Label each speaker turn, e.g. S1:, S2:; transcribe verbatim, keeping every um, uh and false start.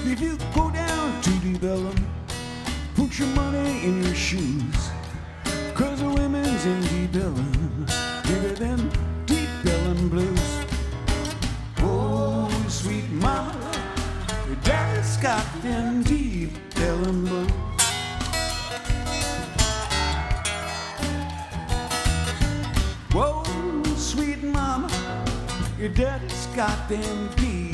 S1: If you go down to deep Ellum, put your money in your shoes. Cause the women's in deep Ellum bigger than deep Ellum blues. Oh, sweet mama, your daddy's got them deep Ellum blues. Whoa, sweet mama, your daddy's got them deep